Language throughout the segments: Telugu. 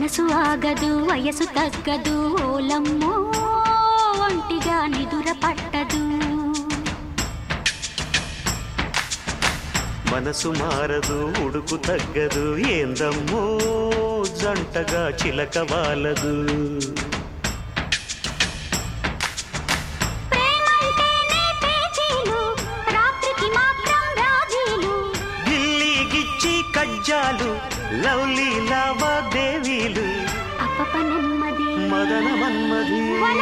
మనసు ఆగదు వయసు తగ్గదు ఓలమ్మో ఒంటిగా నిదుర పట్టదు. మనసు మారదు ఉడుకు తగ్గదు ఏందమ్మో జంటగా చిలక వాలదు. గిల్లి కజ్జాలు లవ్లీ లావాదేవీలు అప్పప నెమ్మది మదన మన్మది.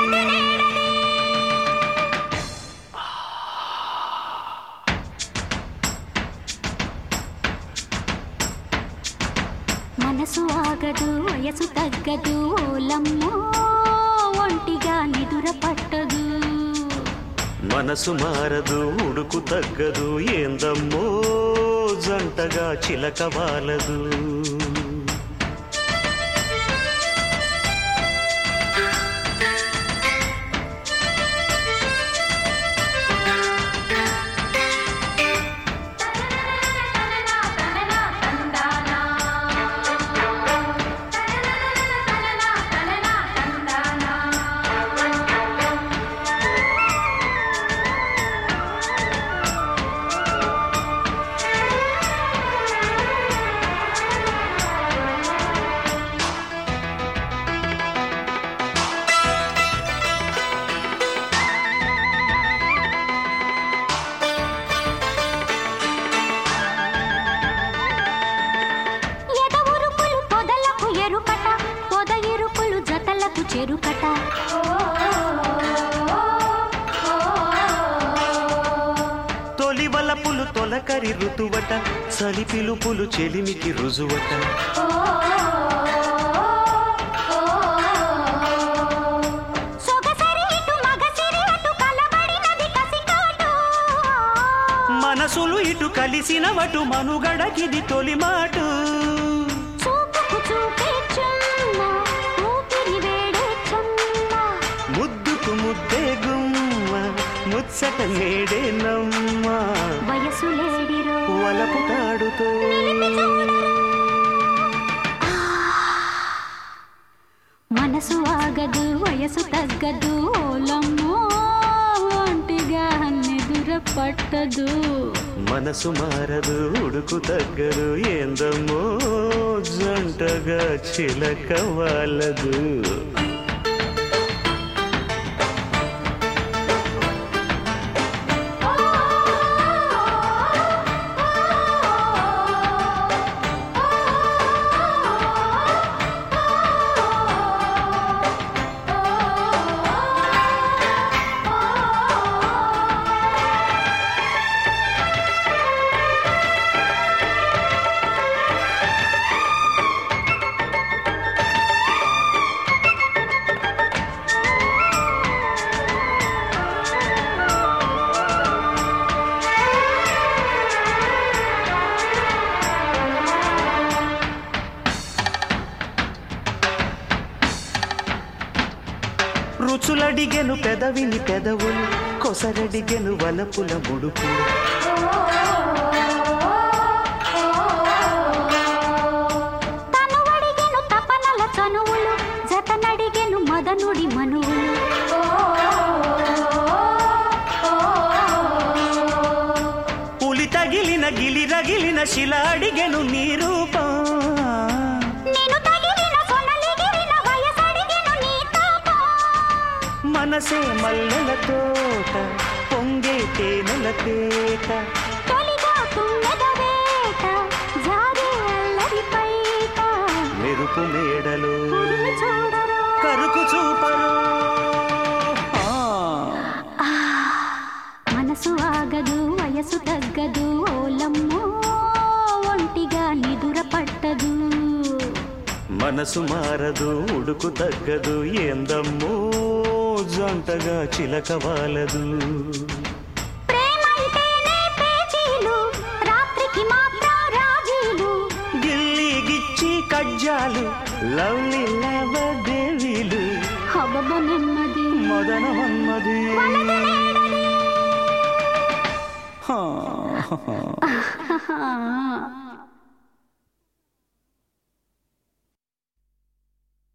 మనసు ఆగదు వయసు తగ్గదు ఓలమ్మో ఒంటిగా నిదుర పట్టదు. మనసు మారదు ఉడుకు తగ్గదు ఏందమ్మో జంటగా చిలక వాలదు. చెరుకట తొలి వలపులు తొలకరి ఋతువట చలి పిలుపులు చెలిమికి రుజువట. మనసులు ఇటు కలిసినవటు మనుగడకిది తొలి మాటు. ముద్దే గుమ్మ ముచ్చట నేడే నమ్మ వయసు లేడిరో వలపు తాడుతో. మనసు ఆగదు వయసు తగ్గదు ఓలమ్మో ఒంటిగా నిదుర పట్టదు. మనసు మారదు ఉడుకు తగ్గదు ఏందమ్మో జంటగా చిలక వాలదు. రుచులడిగెను పెదవిని పెదవులు కొసరడిగెను వలపుల ముడుపులు. తనువడిగెను తపనల చనువులు జతనడిగెను మదనుడి మనువులు. పులి తగిలిన గిలి రగిలిన శిల అడిగెను నీ రూపం. మనసే మల్లెల తోట పొంగే తేనెల తేట. మెరుపు మేడలు కరుకు చూపరు. మనసు ఆగదు వయసు తగ్గదు ఓలమ్మో ఒంటిగా నిదుర పట్టదు. మనసు మారదు ఉడుకు తగ్గదు ఏందమ్మో జంటగా చిలక వాలదు. గిల్లి గిచ్చి కజ్జాలు లవ్లీ లావాదేవీలు అబ్బబ్బ నెమ్మది మదన మన్మది. ha